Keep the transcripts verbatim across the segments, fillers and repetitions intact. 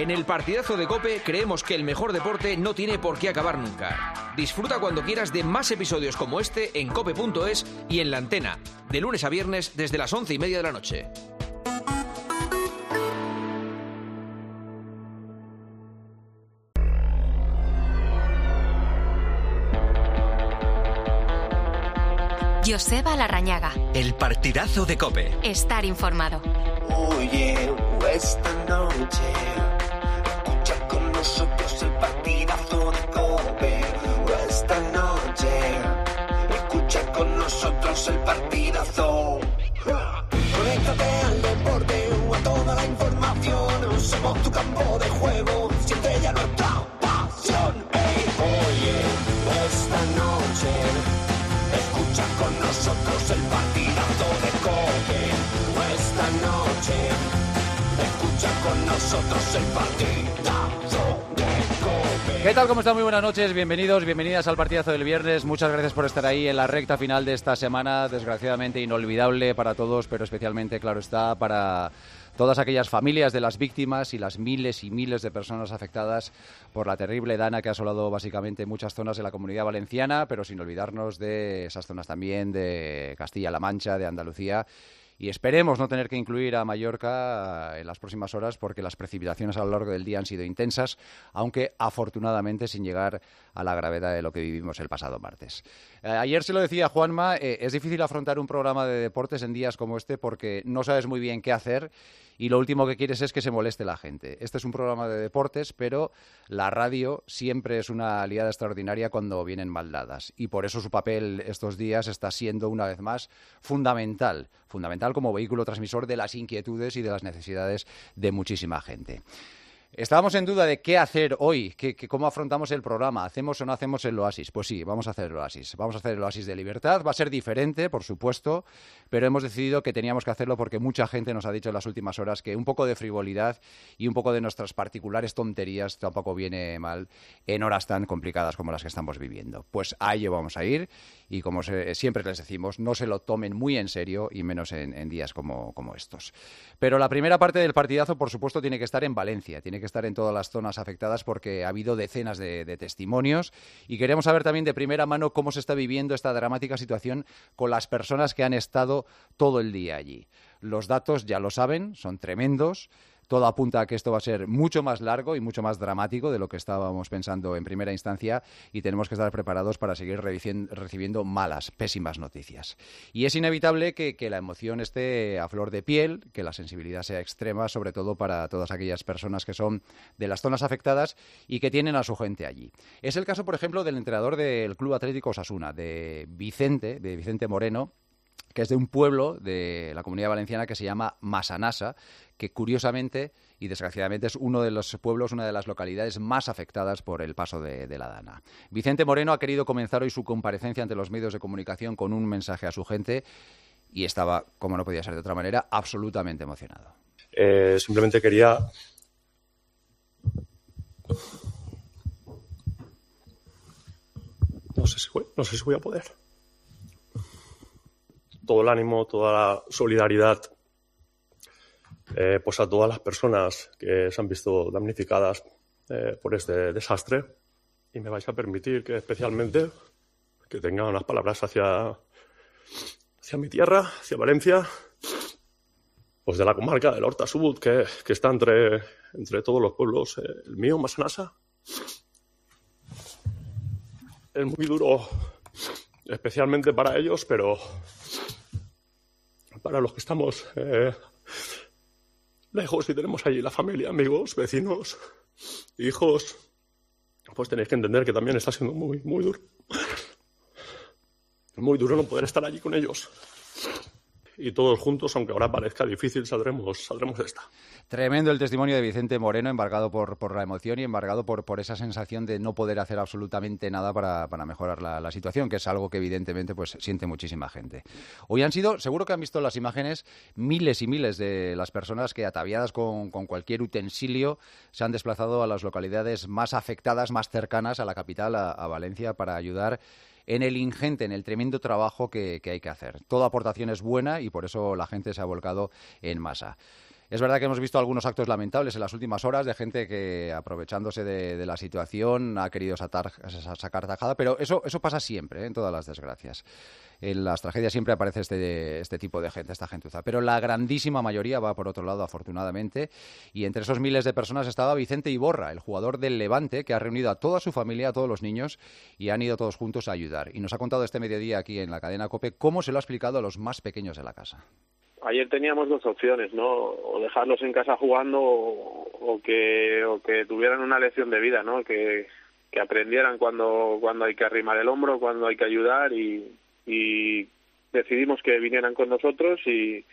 En el partidazo de COPE creemos que el mejor deporte no tiene por qué acabar nunca. Disfruta cuando quieras de más episodios como este en cope punto es y en La Antena, de lunes a viernes desde las once y media de la noche. Joseba Larrañaga. El partidazo de COPE. Estar informado. Oye, esta noche escucha con nosotros el partidazo de COPE. Esta noche escucha con nosotros el partidazo. Conéctate al deporte o a toda la información. Somos tu campo de juego, siempre ya nuestra pasión. Hey, oye, esta noche escucha con nosotros el partidazo de COPE. Esta noche escucha con nosotros el partidazo de COPE. ¿Qué tal? ¿Cómo están? Muy buenas noches, bienvenidos, bienvenidas al partidazo del viernes. Muchas gracias por estar ahí en la recta final de esta semana, desgraciadamente inolvidable para todos, pero especialmente, claro está, para todas aquellas familias de las víctimas y las miles y miles de personas afectadas por la terrible dana que ha asolado básicamente muchas zonas de la Comunidad Valenciana, pero sin olvidarnos de esas zonas también de Castilla-La Mancha, de Andalucía. Y esperemos no tener que incluir a Mallorca en las próximas horas porque las precipitaciones a lo largo del día han sido intensas, aunque afortunadamente sin llegar a la gravedad de lo que vivimos el pasado martes. Eh, ayer se lo decía Juanma, eh, es difícil afrontar un programa de deportes en días como este porque no sabes muy bien qué hacer y lo último que quieres es que se moleste la gente. Este es un programa de deportes, pero la radio siempre es una aliada extraordinaria cuando vienen mal dadas y por eso su papel estos días está siendo una vez más fundamental, fundamental como vehículo transmisor de las inquietudes y de las necesidades de muchísima gente. Estábamos en duda de qué hacer hoy, qué, qué, cómo afrontamos el programa, ¿hacemos o no hacemos el Oasis? Pues sí, vamos a hacer el Oasis, vamos a hacer el Oasis de Libertad, va a ser diferente, por supuesto, pero hemos decidido que teníamos que hacerlo porque mucha gente nos ha dicho en las últimas horas que un poco de frivolidad y un poco de nuestras particulares tonterías tampoco viene mal en horas tan complicadas como las que estamos viviendo. Pues a ello vamos a ir y como se, siempre les decimos, no se lo tomen muy en serio y menos en, en días como, como estos. Pero la primera parte del partidazo, por supuesto, tiene que estar en Valencia, tiene que estar en todas las zonas afectadas porque ha habido decenas de, de testimonios y queremos saber también de primera mano cómo se está viviendo esta dramática situación con las personas que han estado todo el día allí. Los datos, ya lo saben, son tremendos. Todo apunta a que esto va a ser mucho más largo y mucho más dramático de lo que estábamos pensando en primera instancia y tenemos que estar preparados para seguir recibiendo malas, pésimas noticias. Y es inevitable que, que la emoción esté a flor de piel, que la sensibilidad sea extrema, sobre todo para todas aquellas personas que son de las zonas afectadas y que tienen a su gente allí. Es el caso, por ejemplo, del entrenador del Club Atlético Osasuna, de Vicente, de Vicente Moreno, que es de un pueblo de la Comunidad Valenciana que se llama Massanassa, que curiosamente y desgraciadamente es uno de los pueblos, una de las localidades más afectadas por el paso de, de la dana. Vicente Moreno ha querido comenzar hoy su comparecencia ante los medios de comunicación con un mensaje a su gente y estaba, como no podía ser de otra manera, absolutamente emocionado. Eh, simplemente quería... No sé si voy, no sé si voy a poder. Todo el ánimo, toda la solidaridad eh, pues a todas las personas que se han visto damnificadas eh, por este desastre y me vais a permitir que especialmente que tenga unas palabras hacia, hacia mi tierra, hacia Valencia, pues de la comarca del Horta Sud, que, que está entre, entre todos los pueblos, eh, el mío, Massanassa. Es muy duro, especialmente para ellos, pero para los que estamos eh, lejos y tenemos allí la familia, amigos, vecinos, hijos, pues tenéis que entender que también está siendo muy, muy duro. Muy duro no poder estar allí con ellos. Y todos juntos, aunque ahora parezca difícil, saldremos, saldremos de esta. Tremendo el testimonio de Vicente Moreno, embargado por, por la emoción y embargado por, por esa sensación de no poder hacer absolutamente nada para, para mejorar la, la situación, que es algo que evidentemente pues siente muchísima gente. Hoy han sido, seguro que han visto las imágenes, miles y miles de las personas que, ataviadas con, con cualquier utensilio, se han desplazado a las localidades más afectadas, más cercanas a la capital, a, a Valencia, para ayudar en el ingente, en el tremendo trabajo que, que hay que hacer. Toda aportación es buena y por eso la gente se ha volcado en masa. Es verdad que hemos visto algunos actos lamentables en las últimas horas de gente que, aprovechándose de, de la situación, ha querido sacar, sacar tajada, pero eso, eso pasa siempre, ¿eh? En todas las desgracias. En las tragedias siempre aparece este, este tipo de gente, esta gentuza. Pero la grandísima mayoría va por otro lado, afortunadamente, y entre esos miles de personas estaba Vicente Iborra, el jugador del Levante, que ha reunido a toda su familia, a todos los niños, y han ido todos juntos a ayudar. Y nos ha contado este mediodía aquí en la cadena COPE cómo se lo ha explicado a los más pequeños de la casa. Ayer teníamos dos opciones, ¿no? O dejarlos en casa jugando o, o que o que tuvieran una lección de vida, ¿no? Que, que aprendieran cuando cuando hay que arrimar el hombro, cuando hay que ayudar y, y decidimos que vinieran con nosotros y,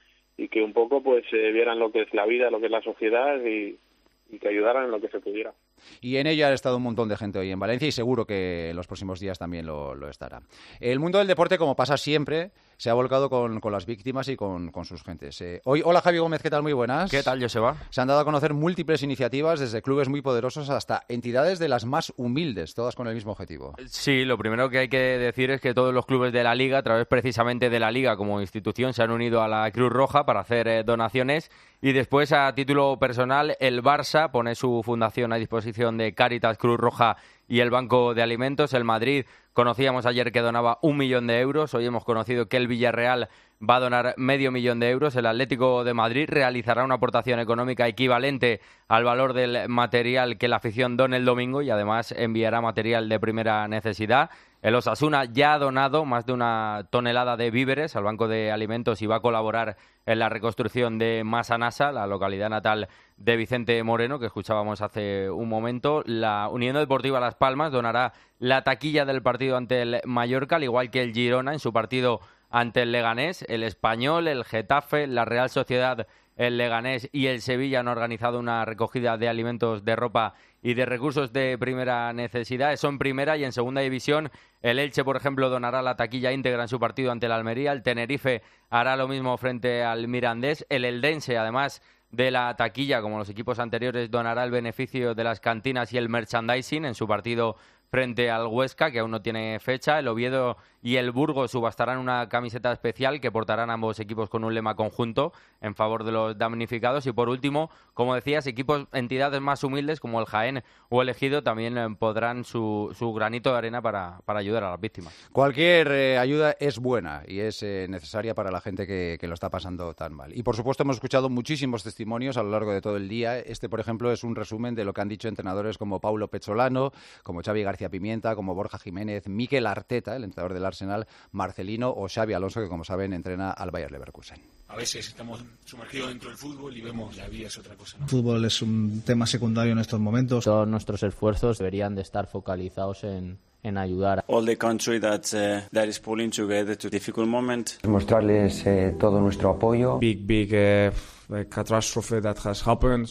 y que un poco pues eh, vieran lo que es la vida, lo que es la sociedad y, y que ayudaran en lo que se pudiera. Y en ello ha estado un montón de gente hoy en Valencia y seguro que en los próximos días también lo, lo estará. El mundo del deporte, como pasa siempre, se ha volcado con, con las víctimas y con, con sus gentes. Eh, hoy, hola Javi Gómez, ¿qué tal? Muy buenas. ¿Qué tal, Joseba? Se han dado a conocer múltiples iniciativas, desde clubes muy poderosos hasta entidades de las más humildes, todas con el mismo objetivo. Sí, lo primero que hay que decir es que todos los clubes de la Liga, a través precisamente de la Liga como institución, se han unido a la Cruz Roja para hacer eh, donaciones. Y después, a título personal, el Barça pone su fundación a disposición de Cáritas, Cruz Roja y el Banco de Alimentos. El Madrid, conocíamos ayer que donaba un millón de euros. Hoy hemos conocido que el Villarreal va a donar medio millón de euros. El Atlético de Madrid realizará una aportación económica equivalente al valor del material que la afición done el domingo y además enviará material de primera necesidad. El Osasuna ya ha donado más de una tonelada de víveres al Banco de Alimentos y va a colaborar en la reconstrucción de Massanassa, la localidad natal de Vicente Moreno, que escuchábamos hace un momento. La Unión Deportiva Las Palmas donará la taquilla del partido ante el Mallorca, al igual que el Girona en su partido ante el Leganés. El Español, el Getafe, la Real Sociedad, el Leganés y el Sevilla han organizado una recogida de alimentos, de ropa y de recursos de primera necesidad. Eso en primera. Y en segunda división, el Elche, por ejemplo, donará la taquilla íntegra en su partido ante el Almería. El Tenerife hará lo mismo frente al Mirandés. El Eldense, además de la taquilla, como los equipos anteriores, donará el beneficio de las cantinas y el merchandising en su partido frente al Huesca, que aún no tiene fecha. El Oviedo y el Burgos subastarán una camiseta especial que portarán ambos equipos con un lema conjunto en favor de los damnificados. Y por último, como decías, equipos, entidades más humildes como el Jaén o el Ejido también eh, podrán su, su granito de arena para, para ayudar a las víctimas. Cualquier eh, ayuda es buena y es eh, necesaria para la gente que, que lo está pasando tan mal. Y por supuesto hemos escuchado muchísimos testimonios a lo largo de todo el día. Este, por ejemplo, es un resumen de lo que han dicho entrenadores como Paulo Pezzolano, como Xavi García Pimienta, como Borja Jiménez, Mikel Arteta, el entrenador del Arsenal, Marcelino o Xabi Alonso, que como saben entrena al Bayer Leverkusen. A veces estamos sumergidos dentro del fútbol y vemos la vida es otra cosa, ¿no? El fútbol es un tema secundario en estos momentos. Todos nuestros esfuerzos deberían de estar focalizados en, en ayudar. All the country that uh, that is pulling together to difficult moment. Mostrarles eh, todo nuestro apoyo. Big big uh, catastrophe that has happened.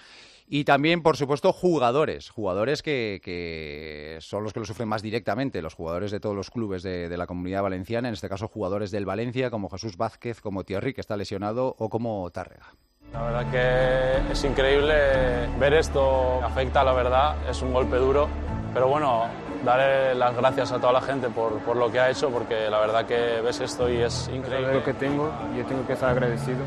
Y también, por supuesto, jugadores, jugadores que, que son los que lo sufren más directamente, los jugadores de todos los clubes de, de la Comunidad Valenciana, en este caso jugadores del Valencia, como Jesús Vázquez, como Thierry, que está lesionado, o como Tárrega. La verdad que es increíble ver esto, afecta, la verdad, es un golpe duro, pero bueno, daré las gracias a toda la gente por, por lo que ha hecho, porque la verdad que ves esto y es increíble. Lo que tengo, yo tengo que estar agradecido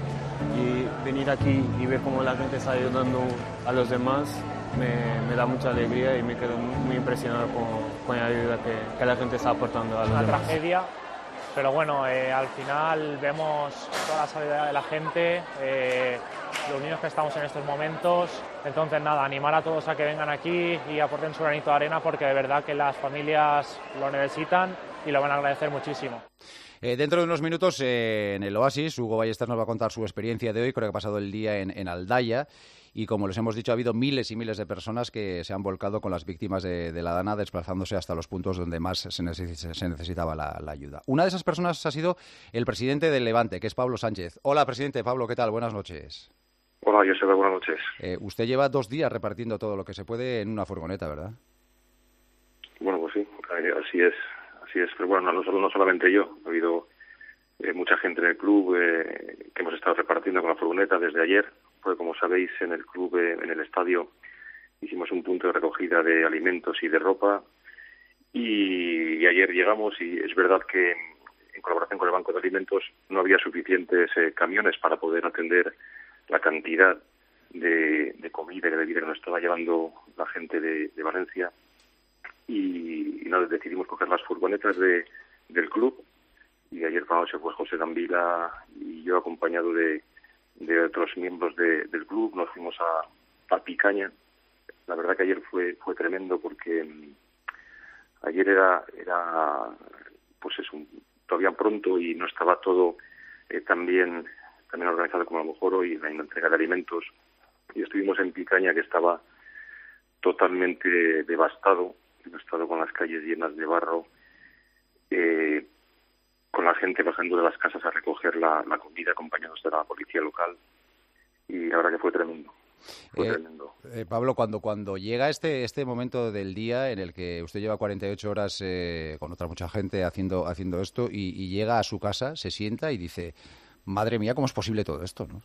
y venir aquí y ver cómo la gente está ayudando a los demás me, me da mucha alegría y me quedo muy impresionado con, con la ayuda que, que la gente está aportando a los demás. Es una tragedia, pero bueno, eh, al final vemos toda la solidaridad de la gente, eh, lo unidos que estamos en estos momentos. Entonces nada, animar a todos a que vengan aquí y aporten su granito de arena, porque de verdad que las familias lo necesitan y lo van a agradecer muchísimo. Eh, dentro de unos minutos, eh, en el Oasis, Hugo Ballester nos va a contar su experiencia de hoy. Creo que ha pasado el día en, en Aldaya. Y como les hemos dicho, ha habido miles y miles de personas que se han volcado con las víctimas de, de la Dana, desplazándose hasta los puntos donde más se, neces- se necesitaba la, la ayuda. Una de esas personas ha sido el presidente del Levante, que es Pablo Sánchez. Hola, presidente. Pablo, ¿qué tal? Buenas noches. Hola, Joseba, buenas noches. Eh, usted lleva dos días repartiendo todo lo que se puede en una furgoneta, ¿verdad? Bueno, pues sí, así es. Así es, pero bueno, no, no solamente yo, ha habido eh, mucha gente en el club eh, que hemos estado repartiendo con la furgoneta desde ayer, porque como sabéis en el club, eh, en el estadio, hicimos un punto de recogida de alimentos y de ropa y, y ayer llegamos y es verdad que en, en colaboración con el Banco de Alimentos no había suficientes eh, camiones para poder atender la cantidad de, de comida y de bebida que nos estaba llevando la gente de, de Valencia y, y nos decidimos coger las furgonetas de, del club y ayer por la noche fue José Dambila y yo acompañado de, de otros miembros de, del club, nos fuimos a, a Picaña. La verdad que ayer fue fue tremendo porque um, ayer era era pues es un, todavía pronto y no estaba todo eh, tan bien también organizado como a lo mejor hoy, la entrega de alimentos, y estuvimos en Picaña, que estaba totalmente devastado, devastado con las calles llenas de barro, eh, con la gente bajando de las casas a recoger la, la comida acompañados de la policía local, y la verdad que fue tremendo. Fue eh, tremendo. Eh, Pablo, cuando cuando llega este este momento del día en el que usted lleva cuarenta y ocho horas eh, con otra mucha gente haciendo haciendo esto y, y llega a su casa, se sienta y dice, madre mía, ¿cómo es posible todo esto, no?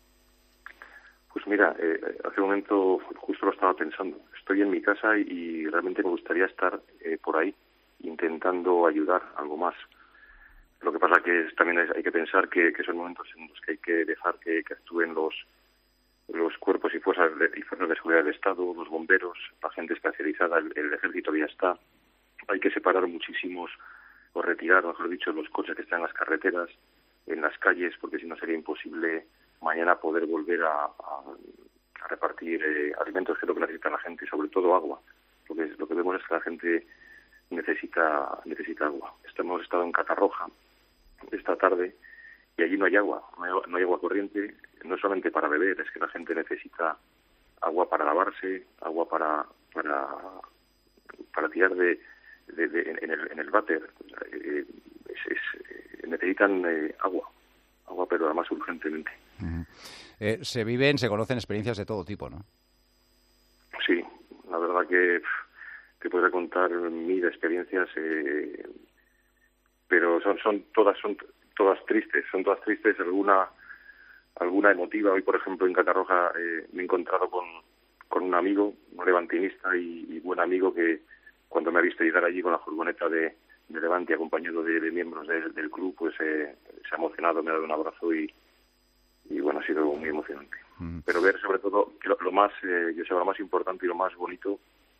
Pues mira, eh, hace un momento justo lo estaba pensando. Estoy en mi casa y, y realmente me gustaría estar eh, por ahí intentando ayudar algo más. Lo que pasa que es, también hay, hay que pensar que, que son momentos en los que hay que dejar que, que actúen los los cuerpos y fuerzas de, y fuerzas de seguridad del Estado, los bomberos, la gente especializada, el, el ejército ya está. Hay que separar muchísimos o retirar, mejor dicho, los coches que están en las carreteras, en las calles, porque si no sería imposible mañana poder volver a, a, a repartir eh, alimentos, que es lo que necesita la gente, y sobre todo agua. Lo que, lo que vemos es que la gente necesita necesita agua. Hemos estado en Catarroja esta tarde y allí no hay agua, no hay, no hay agua corriente, no solamente para beber, es que la gente necesita agua para lavarse, agua para para, para tirar de, de, de en el en el váter. Eh, es, es, necesitan eh, agua, agua, pero además urgentemente. Uh-huh. Eh, se viven, se conocen experiencias de todo tipo, ¿no? Sí, la verdad que te podría contar mil experiencias, eh, pero son son todas son todas tristes, son todas tristes, alguna alguna emotiva. Hoy, por ejemplo, en Catarroja eh, me he encontrado con, con un amigo, un levantinista y, y buen amigo, que cuando me ha visto llegar allí con la furgoneta de, de Levante, acompañado de, de miembros de, del club, pues eh, se ha emocionado, me ha dado un abrazo y, y bueno, ha sido muy emocionante. Mm. Pero ver sobre todo que lo, lo más, eh, yo sé, lo más importante y lo más bonito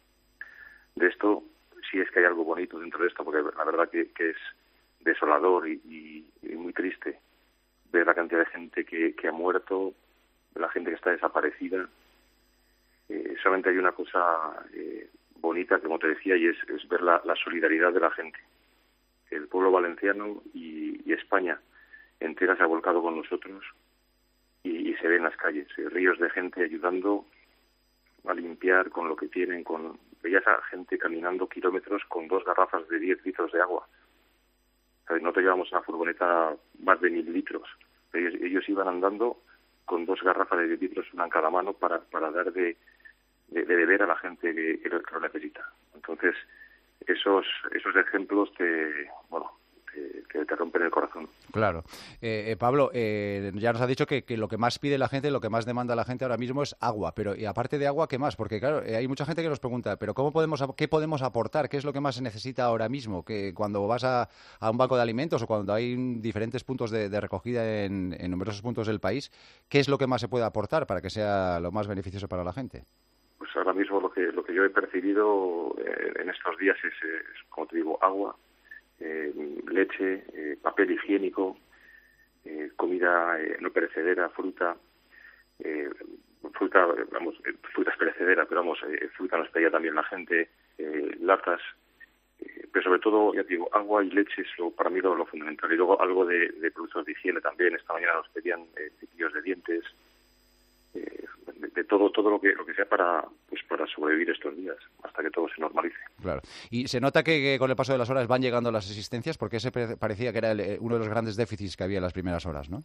de esto, si es que hay algo bonito dentro de esto, porque la verdad que, que es desolador y, y, y muy triste ver la cantidad de gente que, que ha muerto, la gente que está desaparecida. Eh, solamente hay una cosa eh, bonita, como te decía, y es, es ver la, la solidaridad de la gente. El pueblo valenciano y, y España entera se ha volcado con nosotros y, y se ve en las calles, eh, ríos de gente ayudando a limpiar con lo que tienen. Con veías a gente caminando kilómetros con dos garrafas de diez litros de agua. Nosotros llevamos una furgoneta más de mil litros. Ellos, ellos iban andando con dos garrafas de diez litros, una en cada mano, para, para dar de, de, de beber a la gente que, que lo necesita. Entonces, esos esos ejemplos te, bueno, te, que te rompen el corazón. Claro. Eh, eh, Pablo, eh, ya nos ha dicho que, que lo que más pide la gente, lo que más demanda la gente ahora mismo es agua, pero y aparte de agua, ¿qué más? Porque claro, eh, hay mucha gente que nos pregunta, pero ¿cómo podemos, qué podemos aportar? ¿Qué es lo que más se necesita ahora mismo? Que cuando vas a, a un banco de alimentos o cuando hay diferentes puntos de, de recogida en, en numerosos puntos del país, ¿qué es lo que más se puede aportar para que sea lo más beneficioso para la gente? Pues ahora mismo lo que lo que yo he percibido eh, en estos días es, es, como te digo, agua, eh, leche, eh, papel higiénico, eh, comida eh, no perecedera, fruta, eh, fruta, vamos, eh, fruta es perecedera, pero vamos, eh, fruta nos pedía también la gente, eh, latas, eh, pero sobre todo, ya te digo, agua y leche es lo, para mí lo, lo fundamental. Y luego algo de, de productos de higiene también. Esta mañana nos pedían eh, cepillos de dientes, eh, de, de todo todo lo que lo que sea para pues para sobrevivir estos días hasta que todo se normalice. Claro. Y se nota que, que con el paso de las horas van llegando las existencias, porque ese parecía que era el, uno de los grandes déficits que había en las primeras horas, ¿no?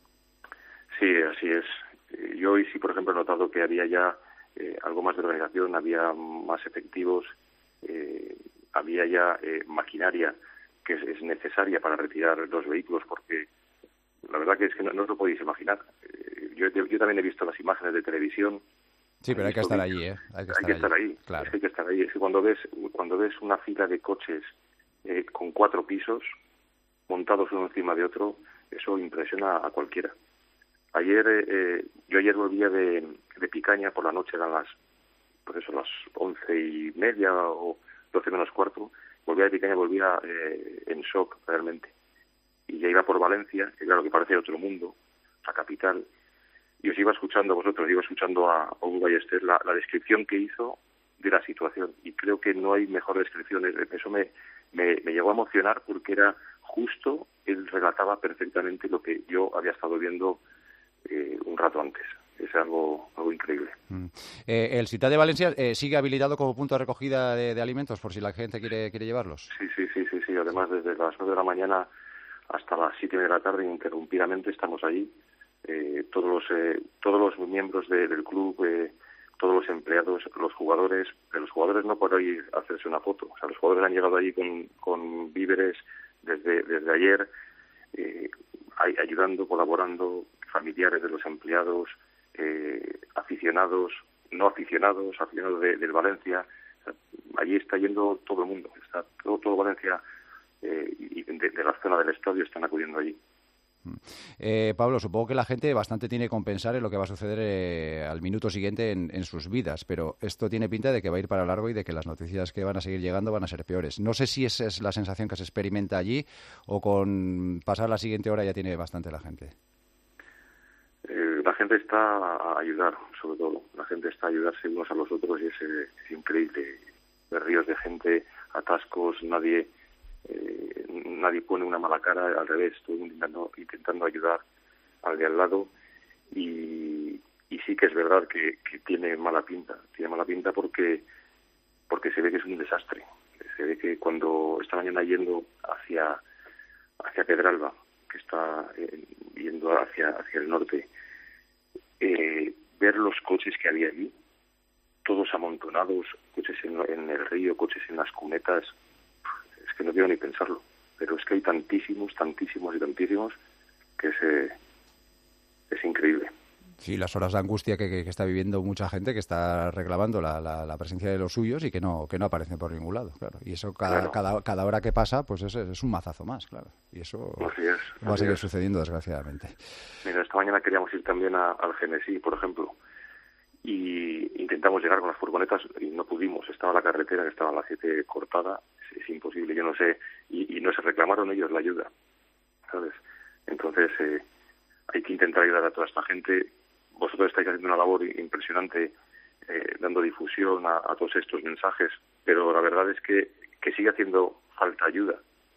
Sí, así es. Yo hoy sí, por ejemplo, he notado que había ya eh, algo más de organización, había más efectivos, eh, había ya eh, maquinaria que es, es necesaria para retirar los vehículos, porque la verdad que es que no, no os lo podéis imaginar. Eh, yo, yo también he visto las imágenes de televisión. Sí, pero hay que estar allí, ¿eh? Hay que estar, hay que estar allí. ahí. Claro. Es que hay que estar ahí. Es que cuando ves, cuando ves una fila de coches eh, con cuatro pisos montados uno encima de otro, eso impresiona a cualquiera. Ayer, eh, yo ayer volvía de, de Picaña por la noche, eran las, pues eso, las once y media o doce menos cuarto. Volvía de Picaña, volvía eh, en shock realmente. Y ya iba por Valencia, que claro que parece otro mundo, la capital. Y os iba escuchando a vosotros, iba escuchando a Hugo Ballester la, la descripción que hizo de la situación. Y creo que no hay mejor descripción. Eso me, me, me llegó a emocionar porque era justo, él relataba perfectamente lo que yo había estado viendo eh, un rato antes. Es algo, algo increíble. Mm. Eh, ¿El Ciutat de Valencia eh, sigue habilitado como punto de recogida de, de alimentos por si la gente quiere, quiere llevarlos? Sí, sí, sí, sí, sí. Además, desde las nueve de la mañana hasta las siete de la tarde, ininterrumpidamente estamos allí. Eh, todos los eh, todos los miembros de, del club, eh, todos los empleados, los jugadores, eh, los jugadores no por ir a hacerse una foto. O sea, los jugadores han llegado allí con, con víveres desde, desde ayer, eh, ayudando, colaborando, familiares de los empleados, eh, aficionados, no aficionados, aficionados de, del Valencia. O sea, allí está yendo todo el mundo, está todo, todo Valencia eh, y de, de la zona del estadio están acudiendo allí. Eh, Pablo, supongo que la gente bastante tiene que pensar en lo que va a suceder eh, al minuto siguiente en, en sus vidas, pero esto tiene pinta de que va a ir para largo y de que las noticias que van a seguir llegando van a ser peores. No sé si esa es la sensación que se experimenta allí o con pasar la siguiente hora ya tiene bastante la gente. Eh, la gente está a ayudar, sobre todo. La gente está a ayudarse unos a los otros y es, eh, es increíble. De ríos de gente, atascos, nadie... Eh, nadie pone una mala cara, al revés, estoy intentando, intentando ayudar al de al lado y, y sí que es verdad que, que tiene mala pinta, tiene mala pinta porque porque se ve que es un desastre, se ve que cuando esta mañana yendo hacia hacia Pedralba, que está eh, yendo hacia hacia el norte, eh, ver los coches que había allí, todos amontonados, coches en, en el río, coches en las cunetas. Es que no quiero ni pensarlo, pero es que hay tantísimos, tantísimos y tantísimos que es, eh, es increíble. Sí, las horas de angustia que, que, que está viviendo mucha gente que está reclamando la, la, la presencia de los suyos y que no que no aparecen por ningún lado, claro. Y eso cada claro. cada, cada hora que pasa, pues es, es un mazazo más, claro. Y eso así es, va a así seguir es. sucediendo, desgraciadamente. Mira, esta mañana queríamos ir también a, al Genesí, por ejemplo, y intentamos llegar con las furgonetas y no pudimos. Estaba la carretera que estaba a las siete cortada, es, es imposible, yo no sé, y, y no se reclamaron ellos la ayuda, ¿sabes? Entonces eh, hay que intentar ayudar a toda esta gente. Vosotros estáis haciendo una labor impresionante eh, dando difusión a, a todos estos mensajes, pero la verdad es que, que sigue haciendo falta ayuda.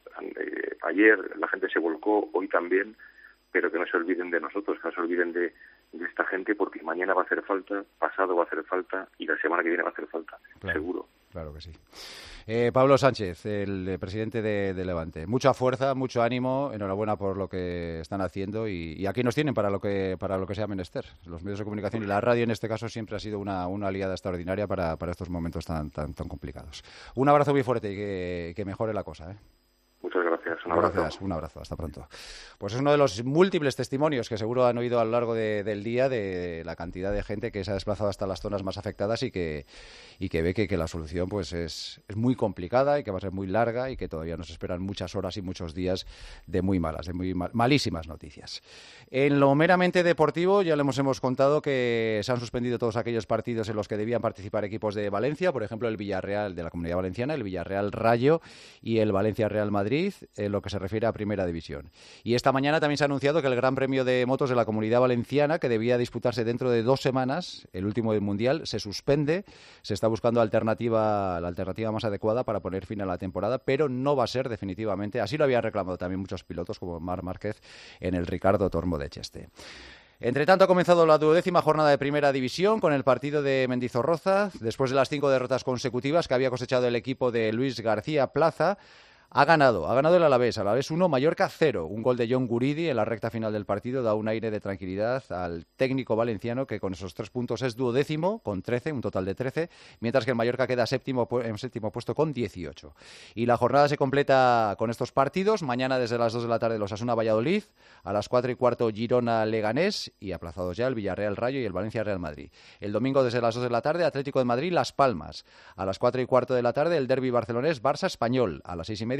Eh, ayer la gente se volcó, hoy también, pero que no se olviden de nosotros, que no se olviden de, de esta gente, porque mañana va a hacer falta, pasado va a hacer falta y la semana que viene va a hacer falta, claro, seguro. Claro que sí. Eh, Pablo Sánchez, el presidente de, de Levante. Mucha fuerza, mucho ánimo, enhorabuena por lo que están haciendo y, y aquí nos tienen para lo que para lo que sea menester. Los medios de comunicación y la radio en este caso siempre ha sido una, una aliada extraordinaria para, para estos momentos tan, tan, tan complicados. Un abrazo muy fuerte y que, que mejore la cosa, ¿eh? Muchas gracias. Un abrazo. Gracias, un abrazo. Hasta pronto. Pues es uno de los múltiples testimonios que seguro han oído a lo largo de, del día de la cantidad de gente que se ha desplazado hasta las zonas más afectadas y que, y que ve que, que la solución pues es, es muy complicada y que va a ser muy larga y que todavía nos esperan muchas horas y muchos días de muy malas, de muy mal, malísimas noticias. En lo meramente deportivo ya les hemos contado que se han suspendido todos aquellos partidos en los que debían participar equipos de Valencia, por ejemplo el Villarreal de la Comunidad Valenciana, el Villarreal Rayo y el Valencia Real Madrid, en lo que se refiere a Primera División. Y esta mañana también se ha anunciado que el Gran Premio de Motos de la Comunidad Valenciana, que debía disputarse dentro de dos semanas, el último del Mundial, se suspende. Se está buscando alternativa, la alternativa más adecuada para poner fin a la temporada, pero no va a ser definitivamente. Así lo habían reclamado también muchos pilotos, como Marc Márquez en el Ricardo Tormo de Cheste. Entre tanto, ha comenzado la duodécima jornada de Primera División con el partido de Mendizorroza. Después de las cinco derrotas consecutivas que había cosechado el equipo de Luis García Plaza, Ha ganado, ha ganado el Alavés, Alavés uno, Mallorca cero. Un gol de John Guridi en la recta final del partido da un aire de tranquilidad al técnico valenciano que con esos tres puntos es duodécimo con trece, un total de trece, mientras que el Mallorca queda séptimo, en séptimo puesto con dieciocho. Y la jornada se completa con estos partidos. Mañana desde las dos de la tarde los Osasuna Valladolid, a las cuatro y cuarto Girona Leganés y aplazados ya el Villarreal Rayo y el Valencia Real Madrid. El domingo desde las dos de la tarde Atlético de Madrid Las Palmas. A las cuatro y cuarto de la tarde el derbi barcelonés Barça Español. A las seis y media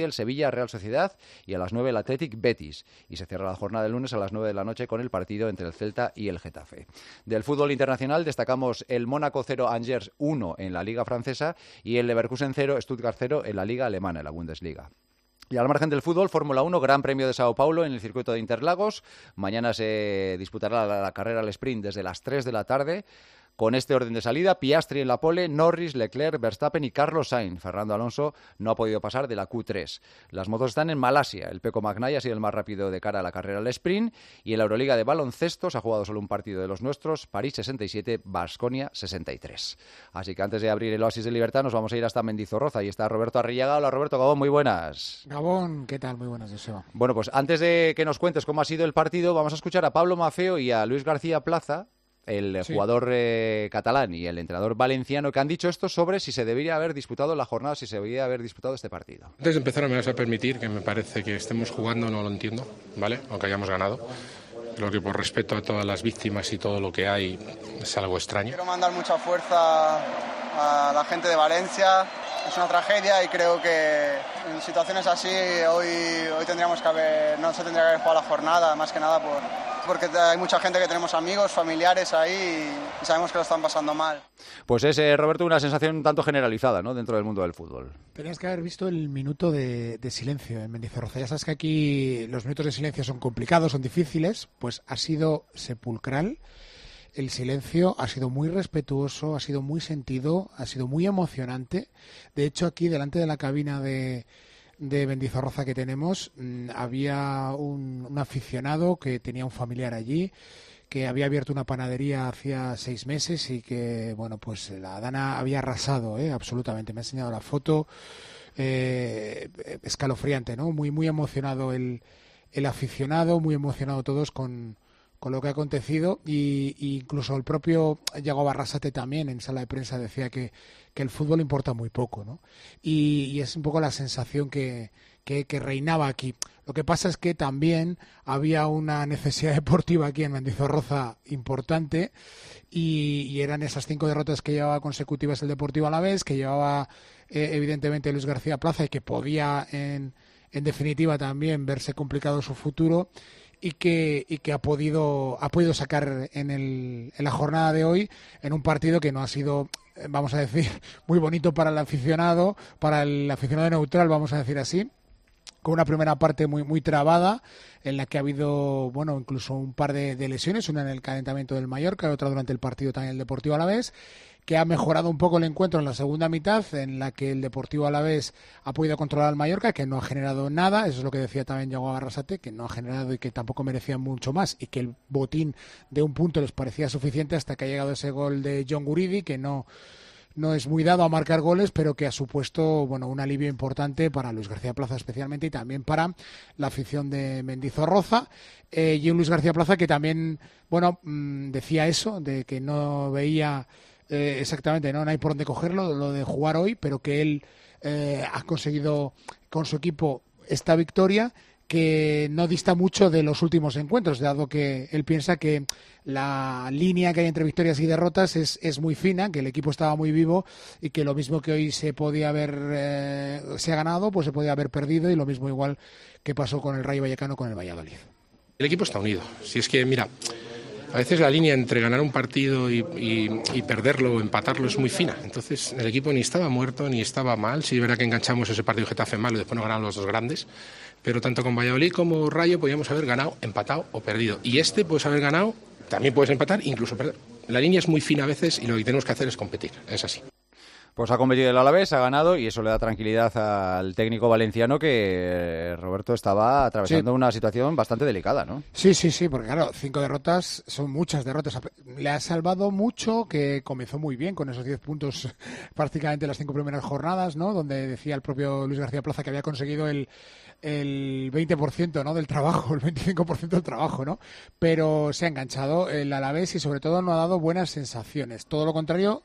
el Sevilla Real Sociedad y a las nueve el Athletic Betis. Y se cierra la jornada del lunes a las nueve de la noche con el partido entre el Celta y el Getafe. Del fútbol internacional destacamos el Mónaco cero Angers uno en la Liga Francesa y el Leverkusen cero Stuttgart cero en la Liga Alemana, en la Bundesliga. Y al margen del fútbol, Fórmula uno, Gran Premio de Sao Paulo en el circuito de Interlagos. Mañana se disputará la, la carrera al sprint desde las tres de la tarde. Con este orden de salida, Piastri en la pole, Norris, Leclerc, Verstappen y Carlos Sainz. Fernando Alonso no ha podido pasar de la Q tres. Las motos están en Malasia. El Pecco Bagnaia ha sido el más rápido de cara a la carrera al sprint. Y en la Euroliga de baloncesto se ha jugado solo un partido de los nuestros, París sesenta y siete, Baskonia sesenta y tres. Así que antes de abrir el Oasis de Libertad nos vamos a ir hasta Mendizorroza. Y está Roberto Arrillaga. Hola Roberto, Gabón, muy buenas. Gabón, ¿qué tal? Muy buenas, Joseba. Bueno, pues antes de que nos cuentes cómo ha sido el partido, vamos a escuchar a Pablo Maffeo y a Luis García Plaza, el sí. jugador eh, catalán y el entrenador valenciano, que han dicho esto sobre si se debería haber disputado la jornada, si se debería haber disputado este partido. Antes de empezar me vas a permitir que me parece que estemos jugando, no lo entiendo, ¿vale? Aunque hayamos ganado. Creo que por respeto a todas las víctimas y todo lo que hay es algo extraño. Quiero mandar mucha fuerza a la gente de Valencia. Es una tragedia y creo que en situaciones así hoy, hoy tendríamos que haber, no se tendría que haber jugado la jornada, más que nada por, porque hay mucha gente que tenemos amigos, familiares ahí y sabemos que lo están pasando mal. Pues es, eh, Roberto, una sensación un tanto generalizada, ¿no?, dentro del mundo del fútbol. Tenías que haber visto el minuto de, de silencio en Mendizorroza. Ya sabes que aquí los minutos de silencio son complicados, son difíciles, pues ha sido sepulcral. El silencio ha sido muy respetuoso, ha sido muy sentido, ha sido muy emocionante. De hecho, aquí delante de la cabina de, de Mendizorroza que tenemos, mmm, había un, un aficionado que tenía un familiar allí, que había abierto una panadería hacía seis meses y que, bueno, pues la Dana había arrasado, ¿eh? Absolutamente. Me ha enseñado la foto, eh, escalofriante, ¿no? Muy, muy emocionado el, el aficionado, muy emocionado todos con... con lo que ha acontecido y, y incluso el propio Yago Arrasate también en sala de prensa decía que, que el fútbol importa muy poco, ¿no? Y, y es un poco la sensación que, que, que reinaba aquí. Lo que pasa es que también había una necesidad deportiva aquí en Mendizorroza importante y, y eran esas cinco derrotas que llevaba consecutivas el Deportivo Alavés, que llevaba eh, evidentemente Luis García Plaza y que podía en, en definitiva también verse complicado su futuro. Y que, y que ha podido ha podido sacar en, el, en la jornada de hoy en un partido que no ha sido, vamos a decir, muy bonito para el aficionado, para el aficionado neutral, vamos a decir así, con una primera parte muy muy trabada, en la que ha habido, bueno, incluso un par de, de lesiones, una en el calentamiento del Mallorca y otra durante el partido también el Deportivo Alavés, que ha mejorado un poco el encuentro en la segunda mitad, en la que el Deportivo Alavés ha podido controlar al Mallorca, que no ha generado nada, eso es lo que decía también Yago Arrasate, que no ha generado y que tampoco merecían mucho más, y que el botín de un punto les parecía suficiente hasta que ha llegado ese gol de John Guridi, que no, no es muy dado a marcar goles, pero que ha supuesto, bueno, un alivio importante para Luis García Plaza especialmente y también para la afición de Mendizorroza. Eh, y un Luis García Plaza que también, bueno, mmm, decía eso, de que no veía... Eh, exactamente, no, no hay por dónde cogerlo, lo de jugar hoy, pero que él eh, ha conseguido con su equipo esta victoria que no dista mucho de los últimos encuentros, dado que él piensa que la línea que hay entre victorias y derrotas es, es muy fina, que el equipo estaba muy vivo y que lo mismo que hoy se podía haber eh, se ha ganado, pues se podía haber perdido, y lo mismo igual que pasó con el Rayo Vallecano con el Valladolid. El equipo está unido. Si es que, mira, a veces la línea entre ganar un partido y, y, y perderlo o empatarlo es muy fina. Entonces el equipo ni estaba muerto ni estaba mal. Sí es verdad que enganchamos ese partido Getafe mal y después nos ganaron los dos grandes. Pero tanto con Valladolid como Rayo podíamos haber ganado, empatado o perdido. Y este puedes haber ganado, también puedes empatar, incluso perder. La línea es muy fina a veces y lo que tenemos que hacer es competir. Es así. Pues ha competido el Alavés, ha ganado y eso le da tranquilidad al técnico valenciano que, Roberto, estaba atravesando sí. una situación bastante delicada, ¿no? Sí, sí, sí, porque claro, cinco derrotas son muchas derrotas. Le ha salvado mucho que comenzó muy bien con esos diez puntos prácticamente las cinco primeras jornadas, ¿no? Donde decía el propio Luis García Plaza que había conseguido el el veinte por ciento, ¿no?, del trabajo, el veinticinco por ciento del trabajo, ¿no? Pero se ha enganchado el Alavés y sobre todo no ha dado buenas sensaciones. Todo lo contrario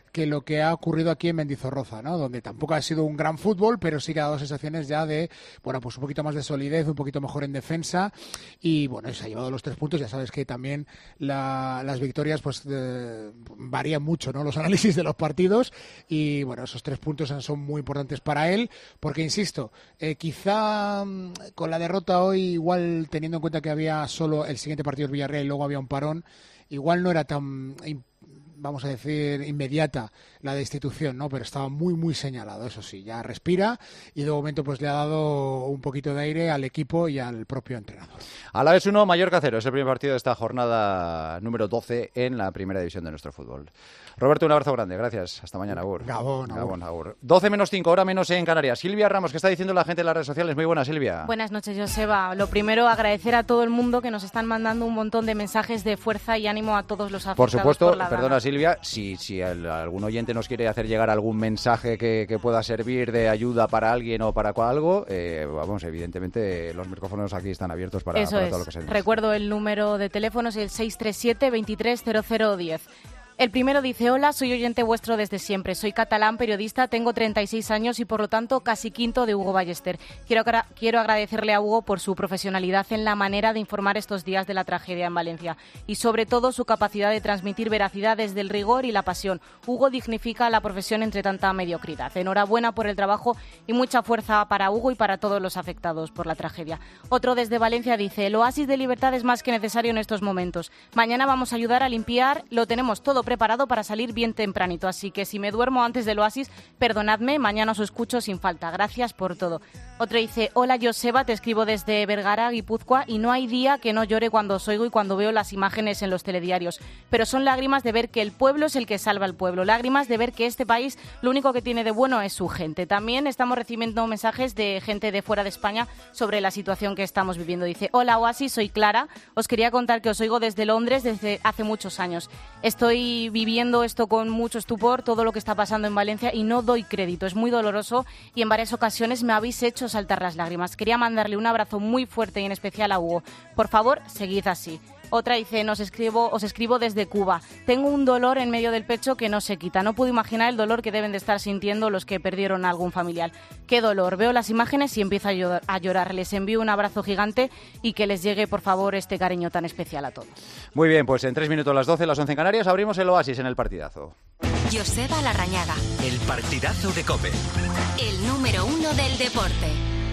que lo que ha ocurrido aquí en Mendizorroza, ¿no? Donde tampoco ha sido un gran fútbol, pero sí que ha dado sensaciones ya de, bueno, pues un poquito más de solidez, un poquito mejor en defensa y, bueno, se ha llevado los tres puntos. Ya sabes que también la, las victorias pues eh, varían mucho, ¿no? Los análisis de los partidos y, bueno, esos tres puntos son muy importantes para él porque, insisto, eh, quizá mmm, con la derrota hoy, igual teniendo en cuenta que había solo el siguiente partido del Villarreal y luego había un parón, igual no era tan, vamos a decir, inmediata la destitución, ¿no? Pero estaba muy, muy señalado, eso sí, ya respira y de momento pues le ha dado un poquito de aire al equipo y al propio entrenador. Alavés uno, Mallorca cero, es el primer partido de esta jornada número doce en la primera división de nuestro fútbol. Roberto, un abrazo grande, gracias. Hasta mañana, Agur. Gabón, Gabón, Agur. doce menos cinco, hora menos en Canarias. Silvia Ramos, ¿qué está diciendo la gente en las redes sociales? Muy buena, Silvia. Buenas noches, Joseba. Lo primero, agradecer a todo el mundo que nos están mandando un montón de mensajes de fuerza y ánimo a todos los afectados. Por supuesto, por la perdona, gana. Silvia, si, si el, algún oyente nos quiere hacer llegar algún mensaje que, que pueda servir de ayuda para alguien o para algo, eh, vamos, evidentemente los micrófonos aquí están abiertos para, Eso para es. todo lo que se necesite. Recuerdo el número de teléfono, es el seis tres siete, veintitrés cero cero diez. El primero dice: hola, soy oyente vuestro desde siempre. Soy catalán, periodista, tengo treinta y seis años y por lo tanto casi quinto de Hugo Ballester. Quiero, quiero agradecerle a Hugo por su profesionalidad en la manera de informar estos días de la tragedia en Valencia y sobre todo su capacidad de transmitir veracidad desde el rigor y la pasión. Hugo dignifica la profesión entre tanta mediocridad. Enhorabuena por el trabajo y mucha fuerza para Hugo y para todos los afectados por la tragedia. Otro desde Valencia dice: el oasis de libertad es más que necesario en estos momentos. Mañana vamos a ayudar a limpiar, lo tenemos todo preparado para salir bien tempranito, así que si me duermo antes del oasis, perdonadme, mañana os escucho sin falta. Gracias por todo. Otro dice: hola Joseba, te escribo desde Vergara, Guipúzcoa, y no hay día que no llore cuando os oigo y cuando veo las imágenes en los telediarios, pero son lágrimas de ver que el pueblo es el que salva al pueblo, lágrimas de ver que este país lo único que tiene de bueno es su gente. También estamos recibiendo mensajes de gente de fuera de España sobre la situación que estamos viviendo. Dice: hola Oasis, soy Clara, os quería contar que os oigo desde Londres desde hace muchos años. Estoy viviendo esto con mucho estupor, todo lo que está pasando en Valencia, y no doy crédito, es muy doloroso y en varias ocasiones me habéis hecho saltar las lágrimas. Quería mandarle un abrazo muy fuerte y en especial a Hugo. Por favor, seguid así. Otra dice: nos escribo, os escribo desde Cuba. Tengo un dolor en medio del pecho que no se quita. No puedo imaginar el dolor que deben de estar sintiendo los que perdieron a algún familiar. Qué dolor. Veo las imágenes y empiezo a llorar, a llorar. Les envío un abrazo gigante y que les llegue, por favor, este cariño tan especial a todos. Muy bien, pues en tres minutos las doce, las once en Canarias, abrimos el oasis en el partidazo. Joseba Larrañaga. El partidazo de COPE. El número uno del deporte.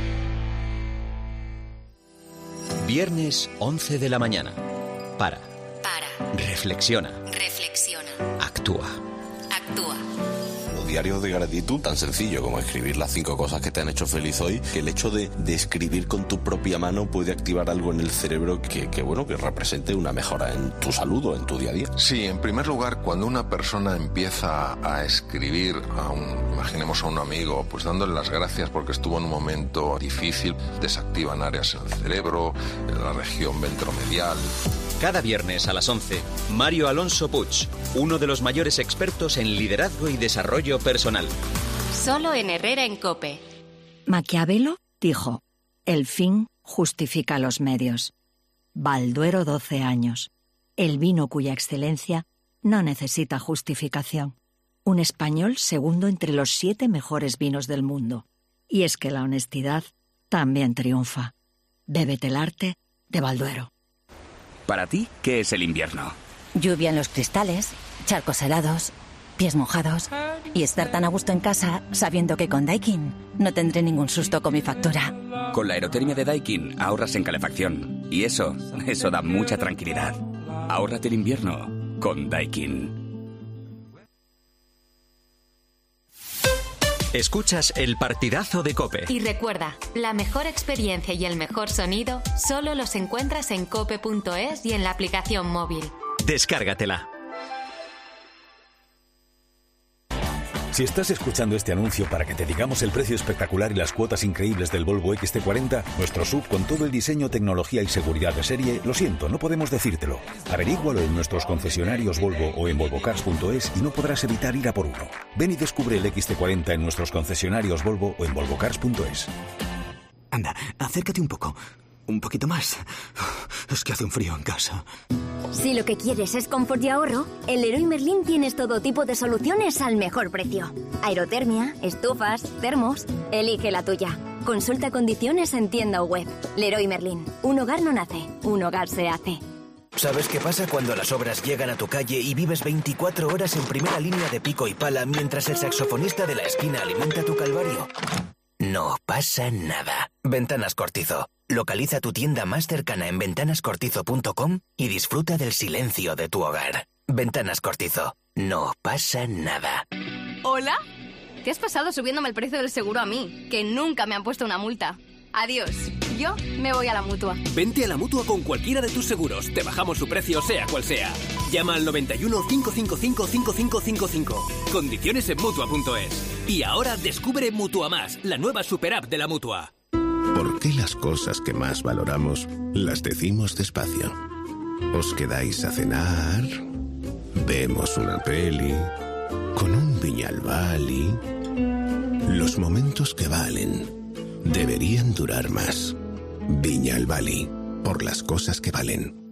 Viernes once de la mañana. Para. Para. Reflexiona. Reflexiona. Actúa. Actúa. Diario de gratitud, tan sencillo como escribir las cinco cosas que te han hecho feliz hoy, que el hecho de, de escribir con tu propia mano puede activar algo en el cerebro que, que, bueno, que represente una mejora en tu salud o en tu día a día. Sí, en primer lugar, cuando una persona empieza a escribir a un, imaginemos a un amigo, pues dándole las gracias porque estuvo en un momento difícil, desactivan áreas en el cerebro, en la región ventromedial. Cada viernes a las once, Mario Alonso Puig, uno de los mayores expertos en liderazgo y desarrollo personal. Solo en Herrera en COPE. Maquiavelo dijo: el fin justifica los medios. Balduero, doce años. El vino cuya excelencia no necesita justificación. Un español segundo entre los siete mejores vinos del mundo. Y es que la honestidad también triunfa. Bébete el arte de Balduero. Para ti, ¿qué es el invierno? Lluvia en los cristales, charcos helados, pies mojados y estar tan a gusto en casa sabiendo que con Daikin no tendré ningún susto con mi factura. Con la aerotermia de Daikin ahorras en calefacción y eso, eso da mucha tranquilidad. Ahórrate el invierno con Daikin. Escuchas el partidazo de COPE. Y recuerda, la mejor experiencia y el mejor sonido solo los encuentras en cope punto es y en la aplicación móvil. Descárgatela. Si estás escuchando este anuncio para que te digamos el precio espectacular y las cuotas increíbles del Volvo X C cuarenta, nuestro S U V con todo el diseño, tecnología y seguridad de serie, lo siento, no podemos decírtelo. Averígualo en nuestros concesionarios Volvo o en volvo cars punto es y no podrás evitar ir a por uno. Ven y descubre el X C cuarenta en nuestros concesionarios Volvo o en volvo cars punto es. Anda, acércate un poco. un poquito más. Es que hace un frío en casa. Si lo que quieres es confort y ahorro, en Leroy Merlin tienes todo tipo de soluciones al mejor precio. Aerotermia, estufas, termos... Elige la tuya. Consulta condiciones en tienda o web. Leroy Merlin. Un hogar no nace, un hogar se hace. ¿Sabes qué pasa cuando las obras llegan a tu calle y vives veinticuatro horas en primera línea de pico y pala mientras el saxofonista de la esquina alimenta tu calvario? No pasa nada. Ventanas Cortizo. Localiza tu tienda más cercana en ventanas cortizo punto com y disfruta del silencio de tu hogar. Ventanas Cortizo. No pasa nada. ¿Hola? ¿Qué has pasado subiéndome el precio del seguro a mí? Que nunca me han puesto una multa. Adiós. Yo me voy a la Mutua. Vente a la Mutua con cualquiera de tus seguros. Te bajamos su precio, sea cual sea. Llama al noventa y uno, cinco cinco cinco, cinco cinco cinco cinco. Condiciones en Mutua punto es. Y ahora descubre Mutua Más, la nueva super app de la Mutua. ¿Por qué las cosas que más valoramos las decimos despacio? ¿Os quedáis a cenar? ¿Vemos una peli? ¿Con un Viñalbali? Los momentos que valen deberían durar más. Viñalbali, por las cosas que valen.